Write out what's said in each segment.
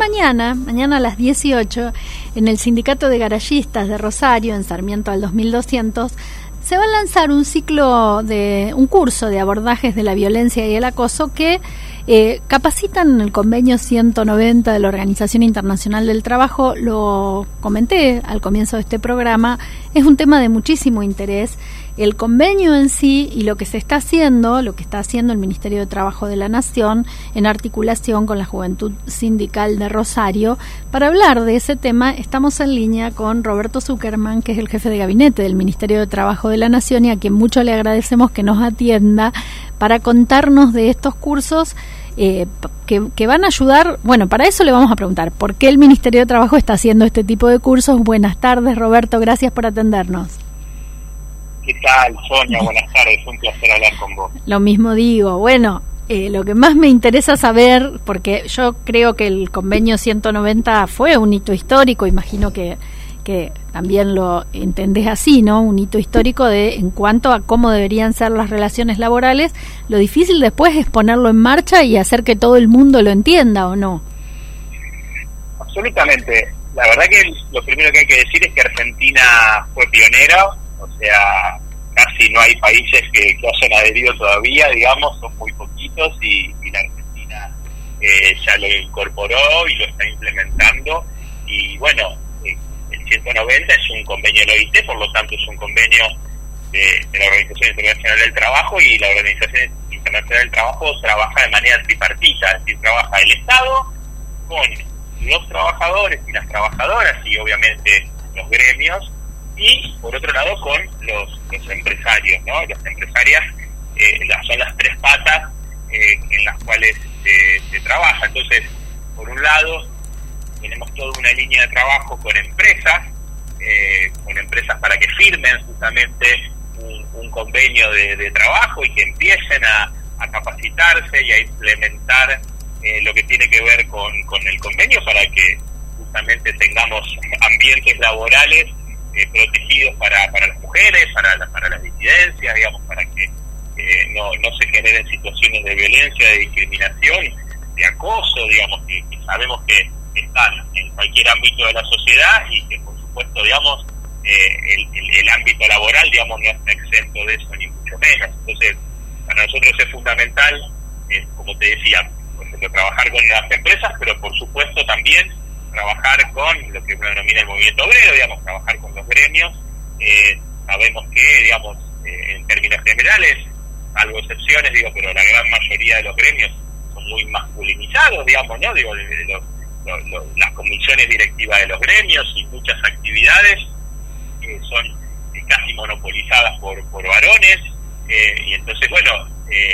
mañana a las 18, en el Sindicato de Garayistas de Rosario, en Sarmiento al 2200, se va a lanzar un curso de abordajes de la violencia y el acoso que capacitan en el convenio 190 de la Organización Internacional del Trabajo. Lo comenté al comienzo de este programa, es un tema de muchísimo interés. El convenio en sí y lo que está haciendo el Ministerio de Trabajo de la Nación en articulación con la Juventud Sindical de Rosario. Para hablar de ese tema estamos en línea con Roberto Zuckerman, que es el jefe de gabinete del Ministerio de Trabajo de la Nación y a quien mucho le agradecemos que nos atienda para contarnos de estos cursos que van a ayudar. Bueno, para eso le vamos a preguntar, ¿por qué el Ministerio de Trabajo está haciendo este tipo de cursos? Buenas tardes, Roberto, gracias por atendernos. ¿Qué tal, Sonia? Buenas tardes, un placer hablar con vos. Lo mismo digo. Bueno, lo que más me interesa saber, porque yo creo que el convenio 190 fue un hito histórico, imagino que también lo entendés así, ¿no? Un hito histórico en cuanto a cómo deberían ser las relaciones laborales. Lo difícil después es ponerlo en marcha y hacer que todo el mundo lo entienda, ¿o no? Absolutamente. La verdad que lo primero que hay que decir es que Argentina fue pionera. O sea, casi no hay países que hayan adherido todavía, digamos, son muy poquitos y la Argentina ya lo incorporó y lo está implementando. Y bueno, el 190 es un convenio de la OIT, por lo tanto es un convenio de la Organización Internacional del Trabajo, y la Organización Internacional del Trabajo trabaja de manera tripartita, es decir, trabaja el Estado con los trabajadores y las trabajadoras y obviamente los gremios, y por otro lado con los empresarios, ¿no? Las empresarias son las tres patas en las cuales se trabaja. Entonces, por un lado, tenemos toda una línea de trabajo con empresas para que firmen justamente un convenio de trabajo y que empiecen a capacitarse y a implementar lo que tiene que ver con el convenio, para que justamente tengamos ambientes laborales protegidos para las mujeres, para las disidencias, digamos, para que no se generen situaciones de violencia, de discriminación, de acoso, digamos, que sabemos que están en cualquier ámbito de la sociedad y que, por supuesto, digamos, el ámbito laboral, digamos, no está exento de eso, ni mucho menos. Entonces, para nosotros es fundamental, como te decía, por ejemplo, trabajar con las empresas, pero por supuesto también trabajar con lo que uno denomina el movimiento obrero, digamos, trabajar con los gremios. Sabemos que, digamos, en términos generales, salvo excepciones, digo, pero la gran mayoría de los gremios son muy masculinizados, digamos, ¿no? Digo, las comisiones directivas de los gremios y muchas actividades son casi monopolizadas por varones, y entonces, bueno,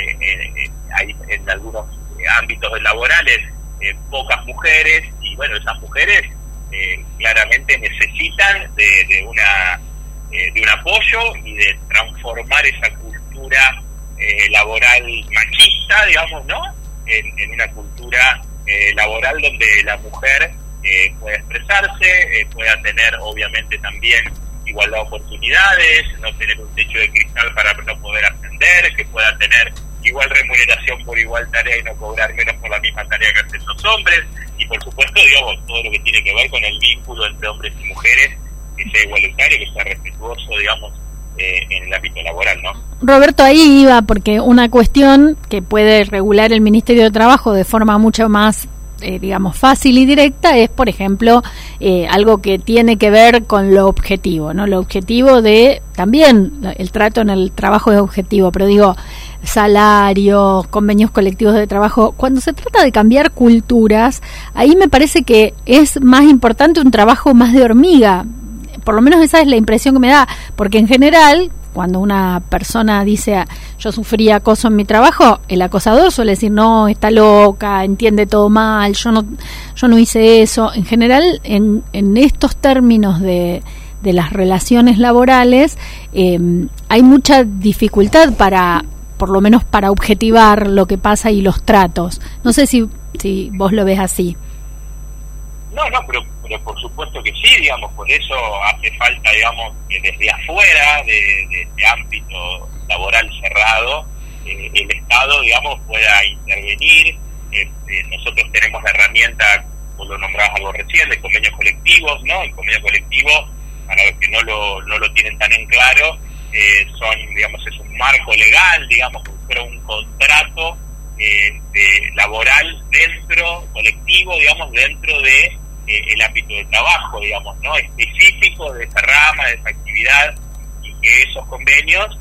hay en algunos ámbitos laborales pocas mujeres, y bueno, esas mujeres claramente necesitan de un apoyo y de transformar esa cultura laboral machista, digamos, ¿no? En una cultura laboral donde la mujer pueda expresarse, pueda tener obviamente también igualdad de oportunidades, no tener un techo de cristal para no poder ascender, que pueda tener igual remuneración por igual tarea y no cobrar menos por la misma tarea que hacen los hombres, y por supuesto, digamos, todo lo que tiene que ver con el vínculo entre hombres y mujeres, que sea igualitario, que sea respetuoso, digamos, en el ámbito laboral, ¿no? Roberto, ahí iba, porque una cuestión que puede regular el Ministerio de Trabajo de forma mucho más digamos, fácil y directa es, por ejemplo, algo que tiene que ver con lo objetivo, ¿no? Lo objetivo de, también el trato en el trabajo es objetivo, pero digo, salarios, convenios colectivos de trabajo. Cuando se trata de cambiar culturas, ahí me parece que es más importante un trabajo más de hormiga. Por lo menos esa es la impresión que me da, porque en general, cuando una persona dice yo sufrí acoso en mi trabajo, el acosador suele decir no, está loca, entiende todo mal, yo no hice eso. En general, en estos términos de las relaciones laborales, hay mucha dificultad por lo menos para objetivar lo que pasa y los tratos. No sé si vos lo ves así. No, pero por supuesto que sí, digamos, por eso hace falta, digamos, que desde afuera de este ámbito laboral cerrado, el Estado, digamos, pueda intervenir. Nosotros tenemos la herramienta vos lo nombrabas algo recién, de convenios colectivos, ¿no? El convenio colectivo, para los que no lo tienen tan en claro, es un marco legal, digamos, pero un contrato laboral colectivo, digamos, dentro de el ámbito de trabajo, digamos, ¿no? Específico de esa rama, de esa actividad, y que esos convenios,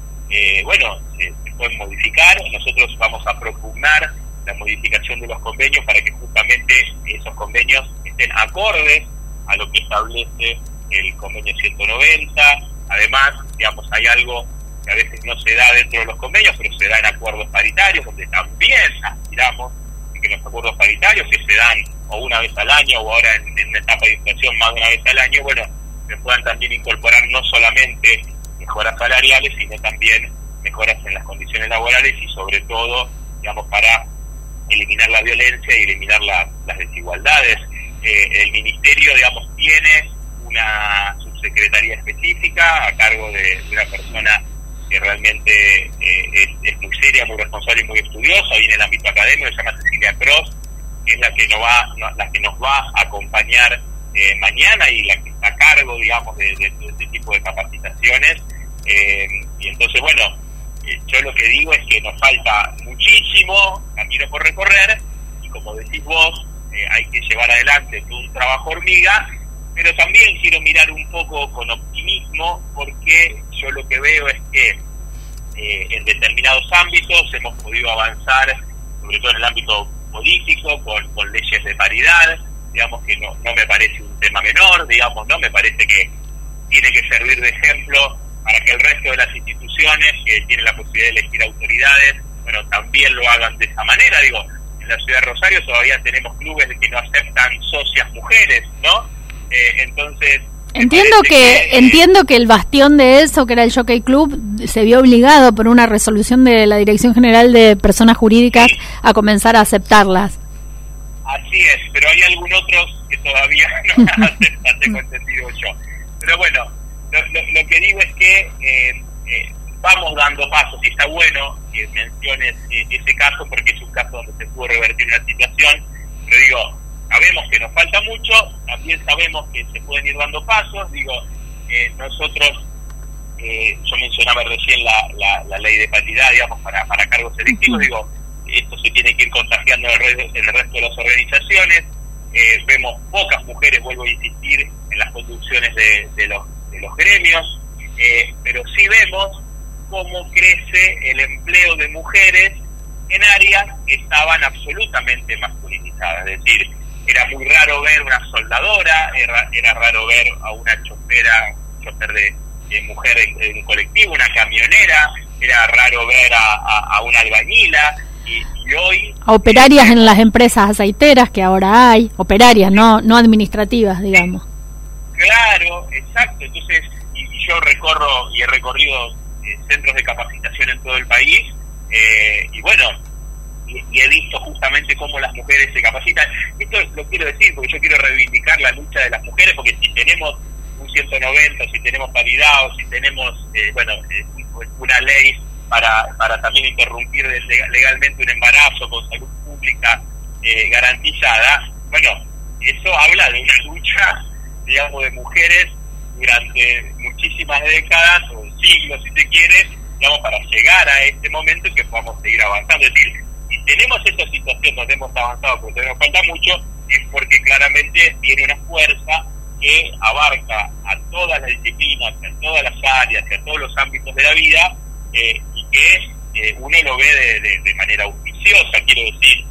se pueden modificar. Nosotros vamos a propugnar la modificación de los convenios para que justamente esos convenios estén acordes a lo que establece el convenio 190. Además, digamos, hay algo que a veces no se da dentro de los convenios, pero se da en acuerdos paritarios, donde también aspiramos que los acuerdos paritarios, que se dan o una vez al año o ahora en una etapa de inflación más de una vez al año, se puedan también incorporar no solamente mejoras salariales, sino también mejoras en las condiciones laborales y sobre todo, digamos, para eliminar la violencia y eliminar las desigualdades. El ministerio, digamos, tiene una subsecretaría específica a cargo de una persona que realmente es muy seria, muy responsable y muy estudiosa, y en el ámbito académico se llama Cecilia Cross, que es la que nos va a acompañar mañana y la que está a cargo, digamos, de este tipo de capacitaciones. Y entonces, yo lo que digo es que nos falta muchísimo camino por recorrer, y como decís vos, hay que llevar adelante un trabajo hormiga, pero también quiero mirar un poco con optimismo, porque yo lo que veo es que en determinados ámbitos hemos podido avanzar, sobre todo en el ámbito político, con leyes de paridad, digamos que no me parece un tema menor, digamos, no me parece que tiene que servir de ejemplo para que el resto de las instituciones que tienen la posibilidad de elegir autoridades, también lo hagan de esa manera. Digo, en la ciudad de Rosario todavía tenemos clubes que no aceptan socias mujeres, ¿no? Entonces entiendo que el bastión de eso, que era el Jockey Club, se vio obligado por una resolución de la Dirección General de Personas Jurídicas a comenzar a aceptarlas. Así es, pero hay algunos otros que todavía no aceptan, tengo entendido yo. Pero lo que digo es que vamos dando pasos, y está bueno que menciones ese caso, porque es un caso donde se pudo revertir una situación, pero digo, sabemos que nos falta mucho, también sabemos que se pueden ir dando pasos. Nosotros, yo mencionaba recién la ley de paridad, digamos, para cargos electivos. Esto se tiene que ir contagiando en el resto de las organizaciones. Vemos pocas mujeres, vuelvo a insistir, en las conducciones de los gremios, pero sí vemos cómo crece el empleo de mujeres en áreas que estaban absolutamente masculinizadas. Es decir, era muy raro ver una soldadora, era raro ver a una chofer de mujer en colectivo, una camionera, era raro ver a una albañila, y hoy... Operarias en las empresas aceiteras que ahora hay, operarias, no administrativas, digamos. Claro, exacto. Entonces, y yo recorro y he recorrido centros de capacitación en todo el país, y he visto justamente cómo las mujeres se capacitan. Esto lo quiero decir porque yo quiero reivindicar la lucha de las mujeres, porque si tenemos un 190, si tenemos paridad, o si tenemos una ley para también interrumpir legalmente un embarazo con salud pública garantizada, eso habla de una lucha, digamos, de mujeres durante muchísimas décadas o siglos, si se quiere, digamos, para llegar a este momento y que podamos seguir avanzando. Es decir, si tenemos esta situación donde hemos avanzado pero todavía nos falta mucho, es porque claramente tiene una fuerza que abarca a todas las disciplinas, a todas las áreas, a todos los ámbitos de la vida, y que uno lo ve de manera auspiciosa. Quiero decir,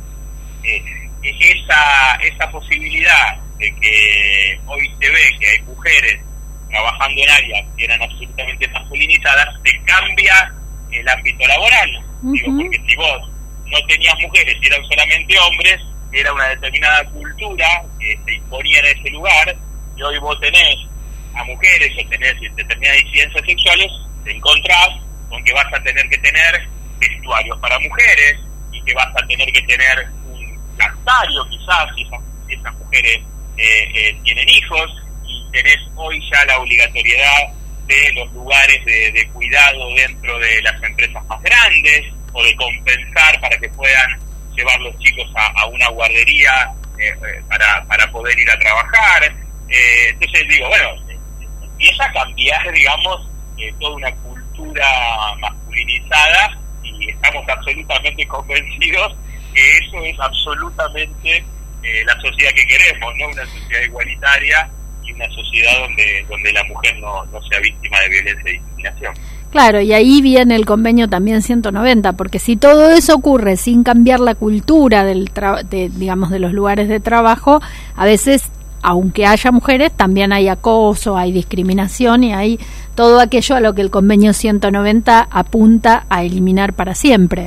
esa posibilidad de que hoy se ve que hay mujeres trabajando en áreas que eran absolutamente masculinizadas, te cambia el ámbito laboral. Digo, porque si vos no tenías mujeres y eran solamente hombres, era una determinada cultura que se imponía en ese lugar, y hoy vos tenés a mujeres o tenés determinadas disidencias sexuales, te encontrás con que vas a tener que tener vestuarios para mujeres, y que vas a tener que tener un lactario quizás, si esas mujeres tienen hijos, y tenés hoy ya la obligatoriedad de los lugares de cuidado dentro de las empresas más grandes, o de compensar para que puedan llevar los chicos a una guardería para poder ir a trabajar. Entonces digo, bueno, empieza a cambiar, digamos, toda una cultura masculinizada, y estamos absolutamente convencidos que eso es absolutamente la sociedad que queremos, ¿no? Una sociedad igualitaria y una sociedad donde la mujer no sea víctima de violencia y discriminación. Claro, y ahí viene el convenio también 190, porque si todo eso ocurre sin cambiar la cultura digamos, de los lugares de trabajo, a veces, aunque haya mujeres, también hay acoso, hay discriminación y hay todo aquello a lo que el convenio 190 apunta a eliminar para siempre.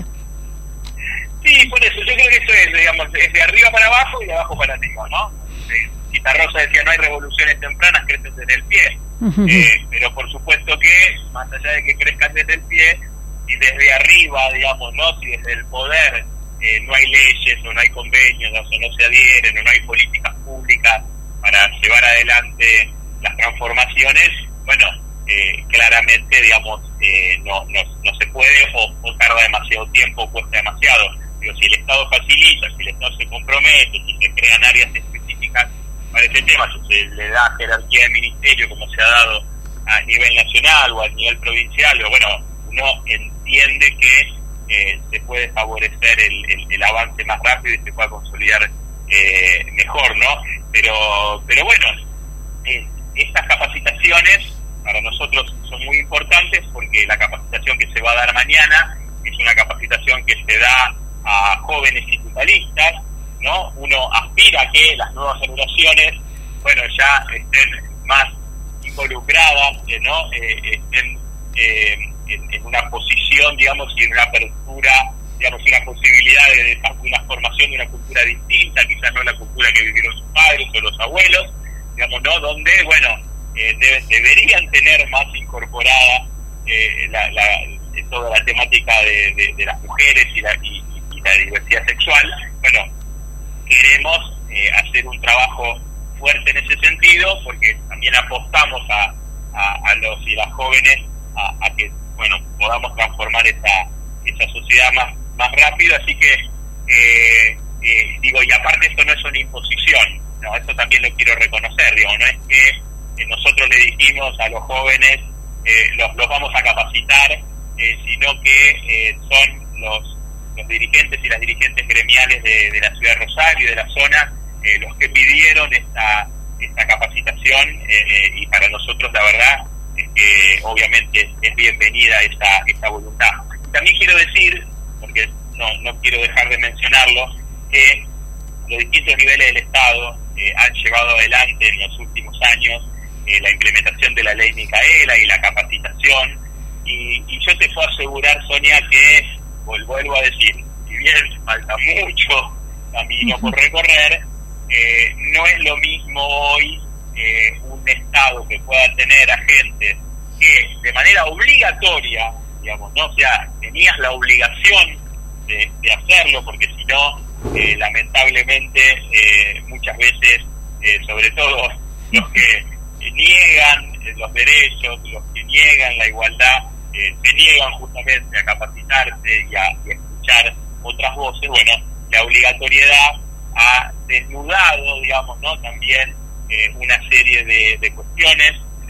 Sí, por eso, yo creo que eso es, digamos, es de arriba para abajo y de abajo para arriba, ¿no? Citarrosa decía, no hay revoluciones tempranas, crecen desde el pie. Uh-huh. Pero por supuesto que, más allá de que crezcan desde el pie, si desde arriba, digamos, ¿no? Si desde el poder no hay leyes, o no hay convenios, o no se adhieren, o no hay políticas públicas para llevar adelante las transformaciones, bueno, claramente, digamos, no se puede, o tarda demasiado tiempo, o cuesta demasiado. Digo, si el Estado facilita, si el Estado se compromete, si se crean áreas específicas para ese tema, si se le da jerarquía de ministerio como se ha dado a nivel nacional o a nivel provincial, o bueno, uno entiende que se puede favorecer el avance más rápido y se pueda consolidar mejor, ¿no? Pero bueno, estas capacitaciones para nosotros son muy importantes, porque la capacitación que se va a dar mañana es una capacitación que se da a jóvenes sindicalistas, ¿no? Uno aspira a que las nuevas generaciones, bueno, ya estén más involucradas, ¿no? Estén en una posición, digamos, y en una apertura, digamos, una posibilidad de una formación de una cultura distinta, quizás no la cultura que vivieron sus padres o los abuelos, digamos, ¿no? Donde, bueno, deberían tener más incorporada toda la temática de las mujeres y la diversidad sexual. Bueno, queremos hacer un trabajo fuerte en ese sentido, porque también apostamos a los y las jóvenes a que, bueno, podamos transformar esa sociedad más rápido. Así que digo, y aparte esto no es una imposición, no, esto también lo quiero reconocer, digo, no es que nosotros le dijimos a los jóvenes los vamos a capacitar, sino que son los dirigentes y las dirigentes gremiales de la ciudad de Rosario y de la zona los que pidieron esta capacitación, y para nosotros la verdad es que obviamente es bienvenida esta voluntad. También quiero decir, porque no quiero dejar de mencionarlo, que los distintos niveles del Estado han llevado adelante en los últimos años la implementación de la ley Micaela y la capacitación, y yo te puedo asegurar, Sonia, que, vuelvo a decir, si bien falta mucho camino por recorrer, no es lo mismo hoy un Estado que pueda tener agentes que de manera obligatoria, digamos, ¿no? O sea, tenías la obligación de hacerlo, porque si no, lamentablemente, muchas veces, sobre todo los que niegan los derechos, los que niegan la igualdad, se niegan justamente a capacitarse y a escuchar otras voces. Bueno, la obligatoriedad ha desnudado, digamos, ¿no? También una serie de cuestiones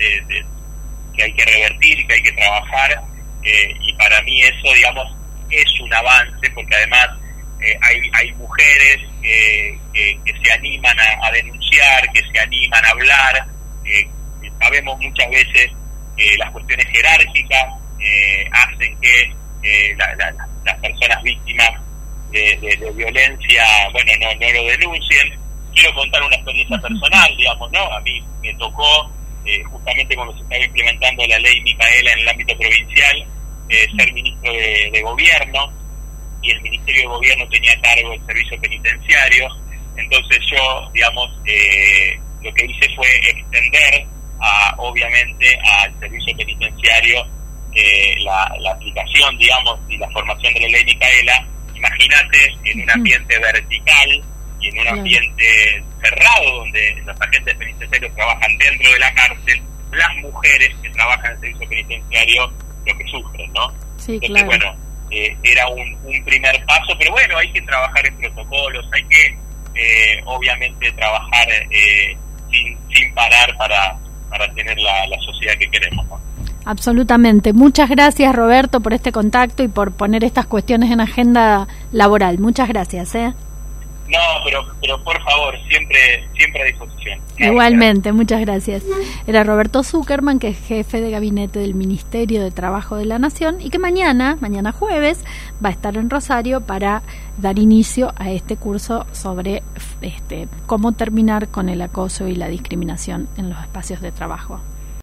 que hay que revertir y que hay que trabajar, y para mí eso, digamos, es un avance, porque además hay mujeres que se animan a denunciar, que se animan a hablar. Sabemos muchas veces que las cuestiones jerárquicas hacen que las personas víctimas de violencia, bueno, no lo denuncien. Quiero contar una experiencia personal, digamos, ¿no? A mí me tocó, justamente cuando se estaba implementando la ley Micaela en el ámbito provincial, ser ministro de gobierno, y el Ministerio de Gobierno tenía a cargo el servicio penitenciario. Entonces yo, digamos, lo que hice fue extender obviamente al servicio penitenciario la aplicación, digamos, y la formación de la ley Micaela. Imagínate, en un ambiente vertical y en un ambiente cerrado, donde los agentes penitenciarios trabajan dentro de la cárcel, las mujeres que trabajan en el servicio penitenciario lo que sufren, ¿no? Sí, entonces, claro. Bueno, era un primer paso, pero bueno, hay que trabajar en protocolos, hay que obviamente trabajar sin parar para tener la sociedad que queremos, ¿no? Absolutamente. Muchas gracias, Roberto, por este contacto y por poner estas cuestiones en agenda laboral. Muchas gracias. No, pero por favor, siempre a disposición. Igualmente, muchas gracias. Era Roberto Zuckerman, que es jefe de gabinete del Ministerio de Trabajo de la Nación y que mañana jueves, va a estar en Rosario para dar inicio a este curso sobre cómo terminar con el acoso y la discriminación en los espacios de trabajo.